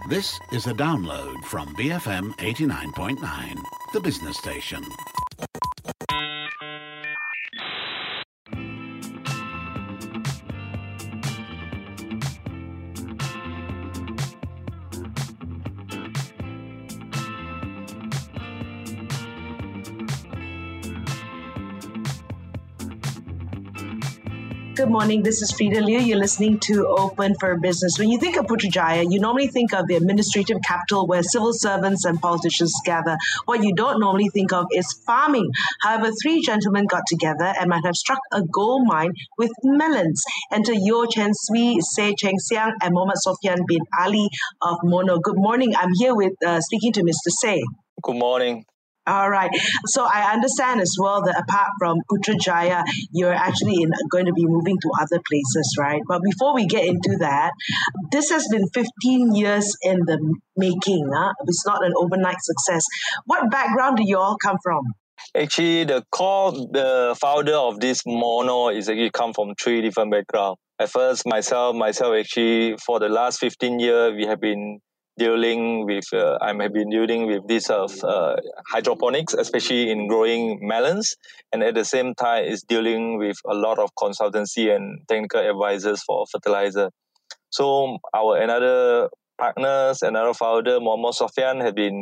This is a download from BFM 89.9, the business station. Good morning, this is Frida Liu. You're listening to Open for Business. When you think of Putrajaya, you normally think of the administrative capital where civil servants and politicians gather. What you don't normally think of is farming. However, three gentlemen got together and might have struck a gold mine with melons. Enter Yo Chen Sui, Se Cheng Siang, and Mohammad Sofyan bin Ali of Mono. Good morning. I'm here with speaking to Mr. Se. Good morning. All right. So I understand as well that apart from Putrajaya, you're actually going to be moving to other places, right? But before we get into that, this has been 15 years in the making. It's not an overnight success. What background do you all come from? Actually, the founder of this Mono is actually come from three different backgrounds. At first, myself actually, for the last 15 years, we have been dealing with this hydroponics, especially in growing melons, and at the same time is dealing with a lot of consultancy and technical advisors for fertilizer. So our another founder, Mohammad Sofyan, had been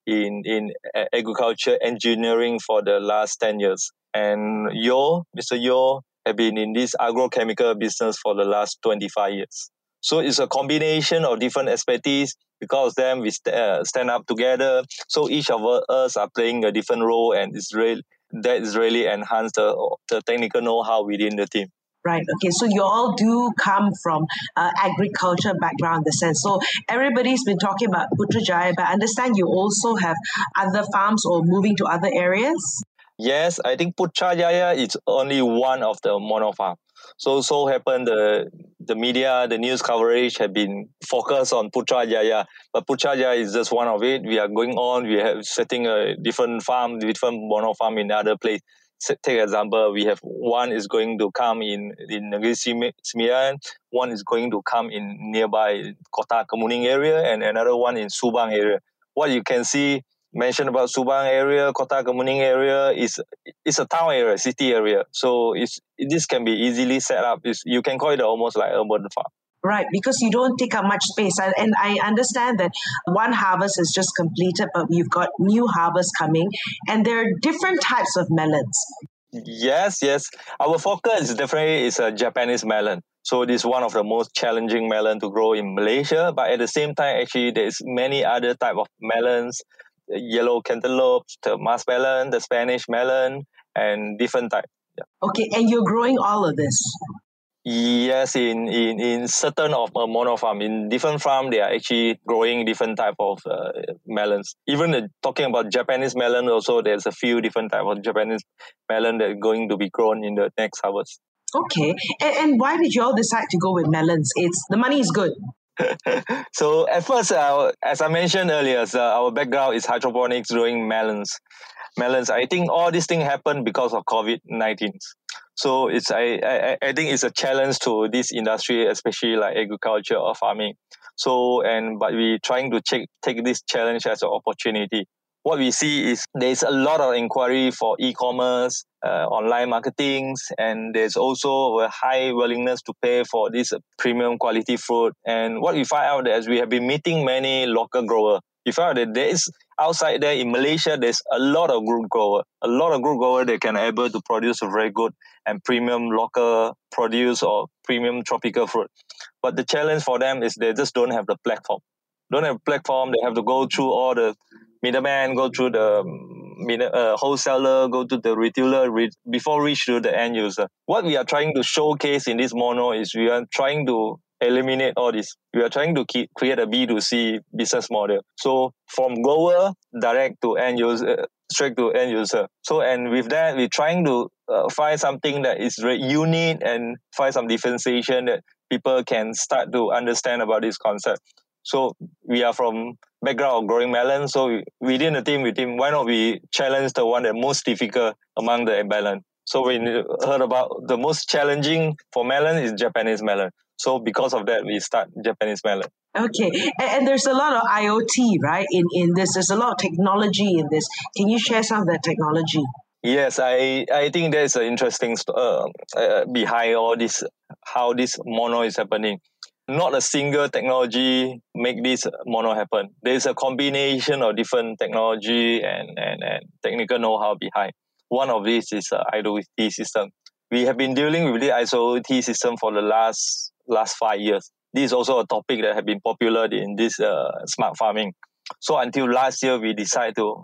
in agriculture engineering for the last 10 years, and Mr. Yo, have been in this agrochemical business for the last 25 years. So it's a combination of different expertise. Because of them, we stand up together. So each of us are playing a different role, and that is really enhanced the technical know-how within the team. Right. Okay. So you all do come from agriculture background in the sense. So everybody's been talking about Putrajaya, but I understand you also have other farms or moving to other areas? Yes, I think Putrajaya is only one of the mono farm. So happened the media, the news coverage had been focused on Putrajaya, but Putrajaya is just one of it. We are going on. We have setting a different mono farm in other place. Take example, we have one is going to come in Negeri Sembilan, one is going to come in nearby Kota Kemuning area, and another one in Subang area. What you can see mentioned about Subang area, Kota Kemuning area is a town area, city area. So this can be easily set up. You can call it almost like urban farm. Right, because you don't take up much space. And I understand that one harvest is just completed, but we've got new harvests coming, and there are different types of melons. Yes. Our focus is a Japanese melon. So this is one of the most challenging melon to grow in Malaysia. But at the same time, actually, there's many other type of melons. Yellow cantaloupe, the muskmelon, the Spanish melon, and different type. Yeah. Okay, and you're growing all of this? Yes, in certain of a mono farm. In different farm, they are actually growing different type of melons. Even talking about Japanese melon also, there's a few different type of Japanese melon that are going to be grown in the next harvest. Okay, and why did you all decide to go with melons? The money is good. So at first, as I mentioned earlier, our background is hydroponics, growing melons. I think all these things happen because of COVID-19. So I think it's a challenge to this industry, especially like agriculture or farming. But we trying to take this challenge as an opportunity. What we see is there's a lot of inquiry for e-commerce, online marketing, and there's also a high willingness to pay for this premium quality fruit. And what we find out is we have been meeting many local growers. We found that there is outside there in Malaysia, there's a lot of group grower. That can able to produce a very good and premium local produce or premium tropical fruit. But the challenge for them is they just don't have the platform. They have to go through all the middleman, go through the wholesaler, go to the retailer before reach to the end user. What we are trying to showcase in this mono is we are trying to eliminate all this. We are trying to create a B2C business model. So from grower direct to end user, straight to end user. So and with that, we're trying to find something that is very unique and find some differentiation that people can start to understand about this concept. So we are from background of growing melon. So within the team, why not we challenge the one that most difficult among the melon? So we heard about the most challenging for melon is Japanese melon. So because of that, we start Japanese melon. Okay, and there's a lot of IoT, right? In this, there's a lot of technology in this. Can you share some of that technology? Yes, I think there's an interesting behind all this, how this mono is happening. Not a single technology make this mono happen. There's a combination of different technology and technical know-how behind. One of these is IoT system. We have been dealing with the IoT system for the last 5 years. This is also a topic that has been popular in this smart farming. So until last year, we decided to,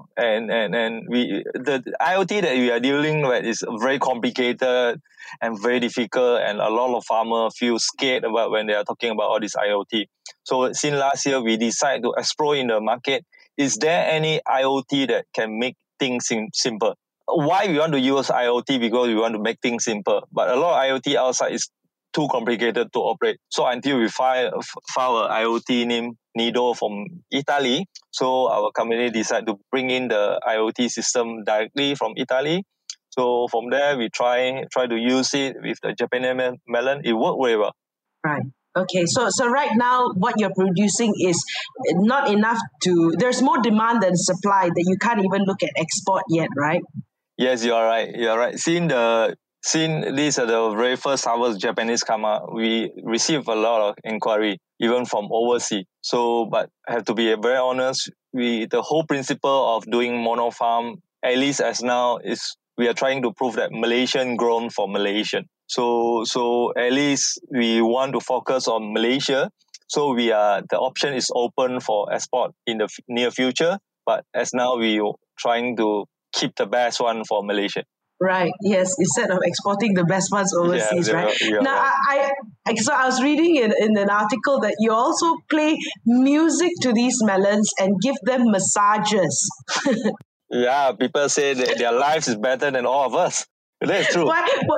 the IoT that we are dealing with is very complicated and very difficult, and a lot of farmers feel scared about when they are talking about all this IoT. So since last year, we decided to explore in the market, is there any IoT that can make things simple? Why we want to use IoT? Because we want to make things simple. But a lot of IoT outside is too complicated to operate. So until we found an IoT named Nido from Italy, so our company decided to bring in the IoT system directly from Italy. So from there, we try to use it with the Japanese melon. It worked very well. Right. Okay. So right now, what you're producing is not enough to. There's more demand than supply that you can't even look at export yet, right? Yes, you are right. Since these are the very first harvest Japanese come out, we receive a lot of inquiry, even from overseas. So, but I have to be very honest, the whole principle of doing mono farm, at least as now, is we are trying to prove that Malaysian grown for Malaysian. So at least we want to focus on Malaysia. So the option is open for export in the near future. But as now, we are trying to keep the best one for Malaysia. Right. Yes. Instead of exporting the best ones overseas, right? Now, right. I was reading in an article that you also play music to these melons and give them massages. Yeah, people say that their lives is better than all of us. That's true.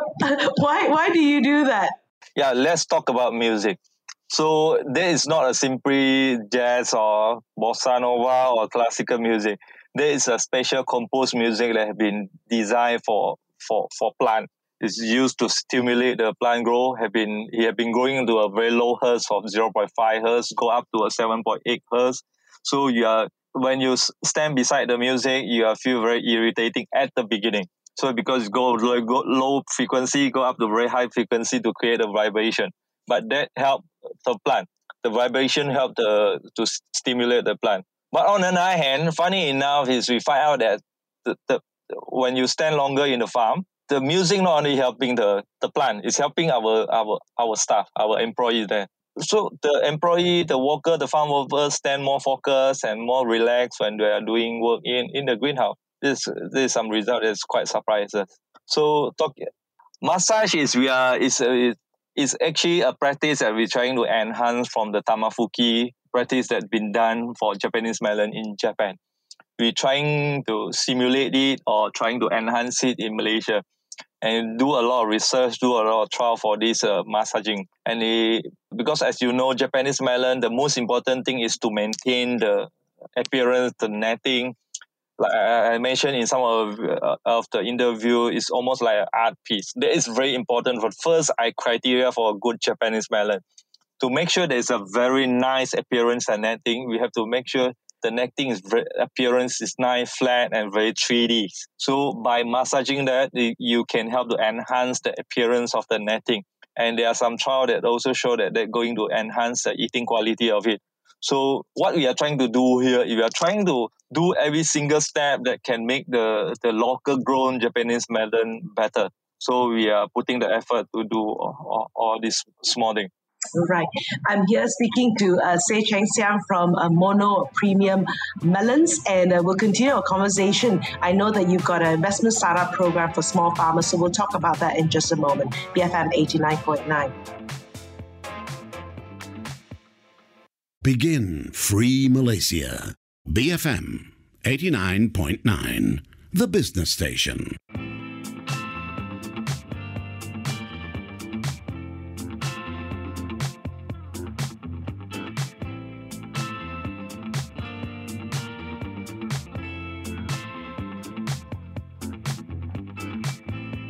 Why do you do that? Yeah, let's talk about music. So there is not a simply jazz or bossa nova or classical music. There is a special composed music that has been designed for plant. It's used to stimulate the plant growth. He have been growing into a very low hertz of 0.5 hertz, go up to a 7.8 hertz. So when you stand beside the music, you feel very irritating at the beginning. So because you go low frequency, go up to very high frequency to create a vibration. But that helps the plant. The vibration helps to stimulate the plant. But on the other hand, funny enough is we find out that when you stand longer in the farm, the music not only helping the plant, it's helping our staff, our employees there. So the employee, the worker, the farm workers stand more focused and more relaxed when they are doing work in the greenhouse. This is some result that's quite surprising. So massage is actually a practice that we're trying to enhance from the Tamafuki practice that's been done for Japanese melon in Japan. We're trying to simulate it or trying to enhance it in Malaysia and do a lot of research, do a lot of trial for this massaging. And because as you know, Japanese melon, the most important thing is to maintain the appearance, the netting. Like I mentioned in some of the interview, it's almost like an art piece. That is very important. For first, criteria for a good Japanese melon. To make sure there's a very nice appearance and netting, we have to make sure the netting appearance is nice, flat, and very 3D. So by massaging that, you can help to enhance the appearance of the netting. And there are some trials that also show that they're going to enhance the eating quality of it. So what we are trying to do here, we are trying to do every single step that can make the local grown Japanese melon better. So we are putting the effort to do all this small thing. Right. I'm here speaking to Say Cheng Siang from Mono Premium Melons, and we'll continue our conversation. I know that you've got an investment startup program for small farmers, so we'll talk about that in just a moment. BFM 89.9. Begin Free Malaysia. BFM 89.9, the business station.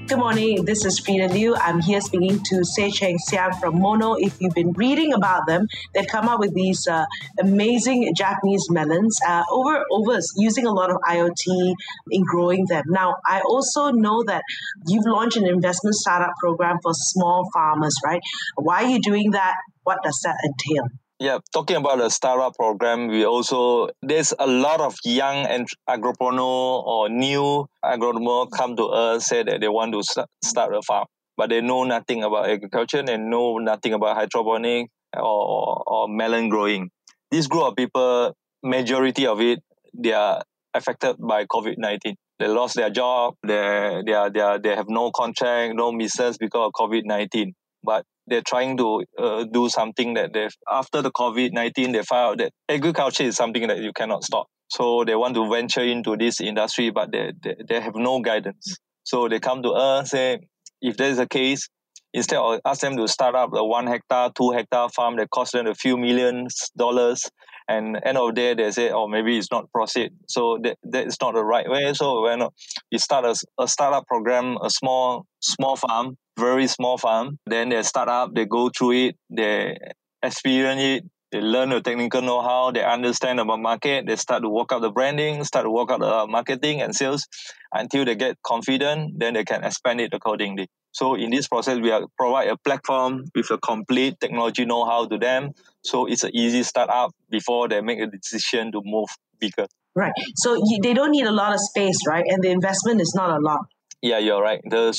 Good morning, this is Frida Liu. I'm here speaking to Say Cheng Siang from Mono. If you've been reading about them, they've come up with these amazing Japanese melons over using a lot of IoT in growing them. Now, I also know that you've launched an investment startup program for small farmers, right? Why are you doing that? What does that entail? Yeah, talking about the startup program, there's a lot of young agropreneur or new agropreneur come to us, say that they want to start a farm, but they know nothing about agriculture and know nothing about hydroponic or melon growing. This group of people, majority of it, they are affected by COVID-19. They lost their job, they have no contract, no business because of COVID-19. But they're trying to do something that after the COVID-19, they found out that agriculture is something that you cannot stop. So they want to venture into this industry, but they have no guidance. So they come to us, say, if there is a case, instead of ask them to start up a 1 hectare, 2 hectare farm that costs them a few $millions, and end of the day, they say, maybe it's not proceed. So that is not the right way. So when you start a startup program, a small farm, very small farm, then they start up, they go through it, they experience it, they learn the technical know-how, they understand about market, they start to work out the branding, start to work out the marketing and sales until they get confident, then they can expand it accordingly. So in this process, we provide a platform with a complete technology know-how to them. So it's an easy startup before they make a decision to move bigger. Right. So they don't need a lot of space, right? And the investment is not a lot. Yeah, you're right. The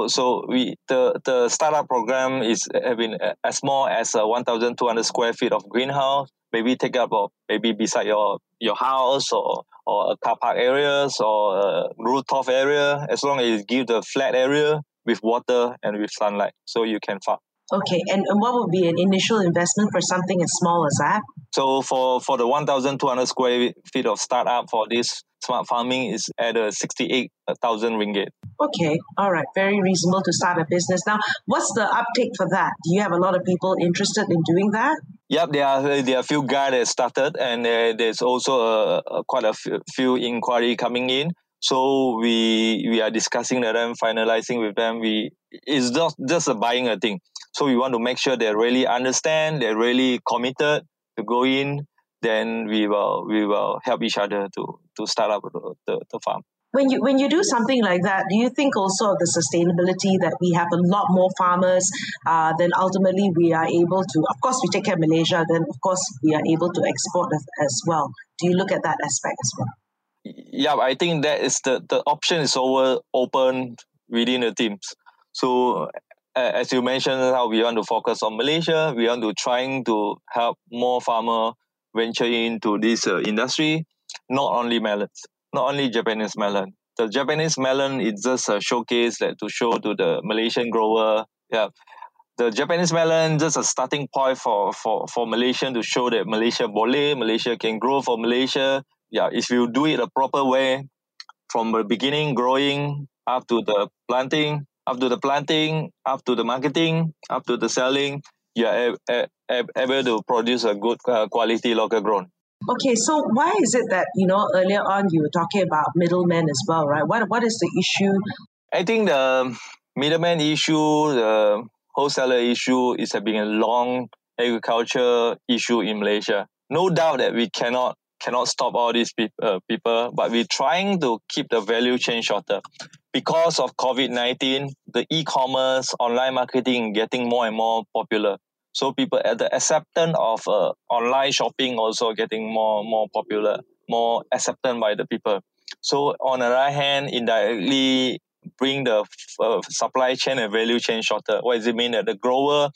startup program is having as small as 1,200 square feet of greenhouse. Maybe take up maybe beside your house or a car park areas or a rooftop area. As long as you give the flat area with water and with sunlight, so you can farm. Okay, and what would be an initial investment for something as small as that? So for the 1,200 square feet of startup for this smart farming is at 68,000 ringgit. Okay, all right, very reasonable to start a business. Now, what's the uptake for that? Do you have a lot of people interested in doing that? Yep, there are a few guys that started, and there's also quite a few inquiry coming in. So we are discussing with them, finalizing with them. It's just a buying a thing. So we want to make sure they really understand, they're really committed to go in. Then we will help each other to start up the farm. When you do something like that, do you think also of the sustainability that we have a lot more farmers, then ultimately we are able to, of course we take care of Malaysia, then of course we are able to export as well. Do you look at that aspect as well? Yeah, I think that is the option is open within the teams. So as you mentioned, how we want to focus on Malaysia, we want to trying to help more farmer venture into this industry, not only melons. Not only Japanese melon. The Japanese melon is just a showcase to show to the Malaysian grower. Yeah, the Japanese melon just a starting point for Malaysian to show that Malaysia can grow for Malaysia. Yeah, if you do it a proper way, from the beginning growing up to the planting, up to the marketing, up to the selling, you are able to produce a good quality local grown. Okay, so why is it that, earlier on you were talking about middlemen as well, right? What is the issue? I think the middleman issue, the wholesaler issue is being a long agriculture issue in Malaysia. No doubt that we cannot stop all these people, but we're trying to keep the value chain shorter. Because of COVID-19, the e-commerce, online marketing getting more and more popular. So people at the acceptance of online shopping also getting more popular, more accepted by the people. So on the other hand, indirectly bring the supply chain and value chain shorter. What does it mean? That the grower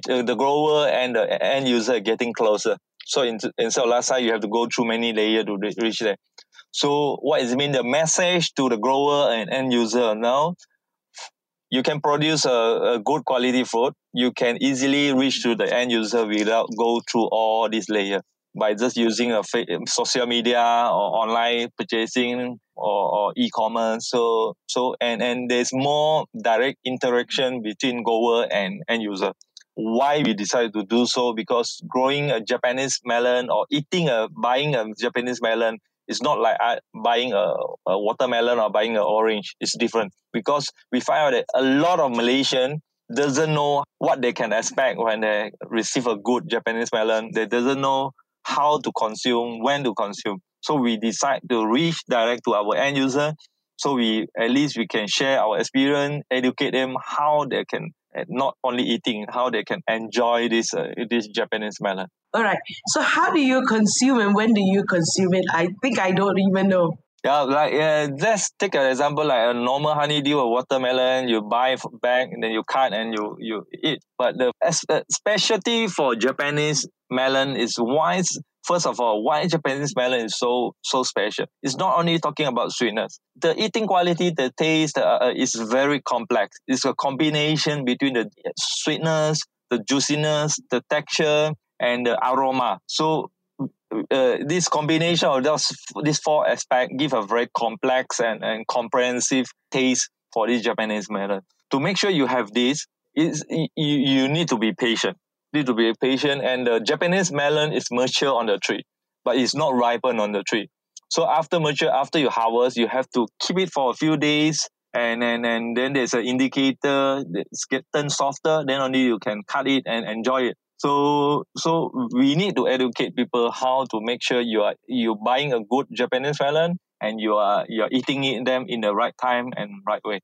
and the end user are getting closer. So instead of last time, you have to go through many layers to reach there. So what does it mean? The message to the grower and end user now, you can produce a good quality food. You can easily reach to the end user without go through all these layers by just using a social media or online purchasing or e-commerce. So and there's more direct interaction between grower and end user. Why we decided to do so? Because growing a Japanese melon or buying a Japanese melon It's not like buying a watermelon or buying an orange. It's different because we find out that a lot of Malaysian doesn't know what they can expect when they receive a good Japanese melon. They doesn't know how to consume, when to consume. So we decide to reach direct to our end user. So at least we can share our experience, educate them how they can not only eating, how they can enjoy this Japanese melon. All right. So how do you consume and when do you consume it? I think I don't even know. Yeah, let's take an example like a normal honeydew or watermelon. You buy back and then you cut and you eat. But the specialty for Japanese melon is why. First of all, why Japanese melon is so special? It's not only talking about sweetness. The eating quality, the taste is very complex. It's a combination between the sweetness, the juiciness, the texture, and the aroma. So this combination of these four aspects give a very complex and comprehensive taste for this Japanese melon. To make sure you have this, you need to be patient. And the Japanese melon is mature on the tree, but it's not ripened on the tree. So after you harvest, you have to keep it for a few days, and then there's an indicator that's getting softer. Then only you can cut it and enjoy it. So we need to educate people how to make sure you're buying a good Japanese melon and you're eating them in the right time and right way.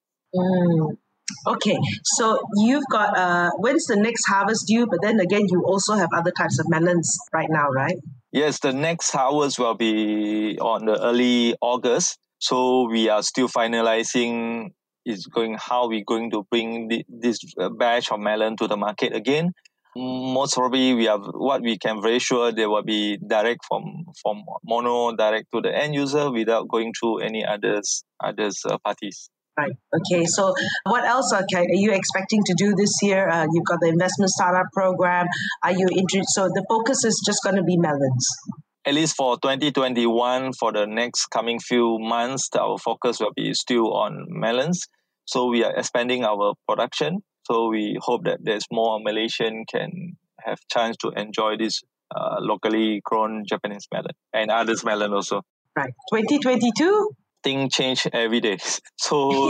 Okay, so you've got, when's the next harvest due? But then again, you also have other types of melons right now, right? Yes, the next harvest will be on the early August. So we are still finalizing how we're going to bring this batch of melon to the market again. Most probably, what we can very sure they will be direct from Mono direct to the end user without going through any others parties. Right. Okay. So what else are you expecting to do this year? You've got the investment startup program. Are you interested? So the focus is just going to be melons. At least for 2021, for the next coming few months, our focus will be still on melons. So we are expanding our production. So we hope that there's more Malaysian can have chance to enjoy this locally grown Japanese melon and others melon also. Right. 2022? Things change every day. So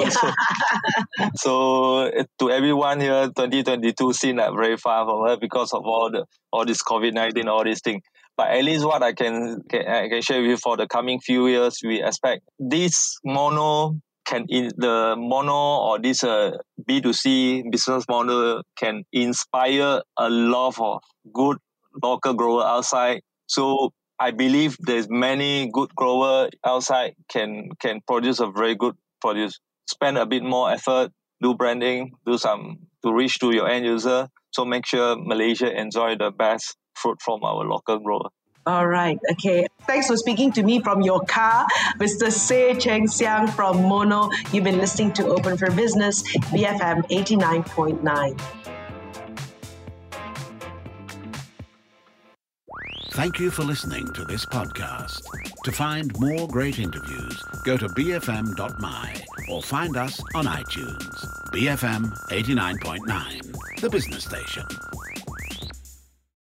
to everyone here, 2022 seems like very far from us because of all this COVID-19, all these things. But at least what I can share with you for the coming few years, we expect this mono or this B2C business model can inspire a lot of good local grower outside. So I believe there's many good grower outside can produce a very good produce. Spend a bit more effort, do branding, do some to reach to your end user. So make sure Malaysia enjoy the best fruit from our local grower. All right. Okay. Thanks for speaking to me from your car, Mr. Se Cheng Siang from Mono. You've been listening to Open for Business, BFM 89.9. Thank you for listening to this podcast. To find more great interviews, go to bfm.my or find us on iTunes. BFM 89.9, the business station.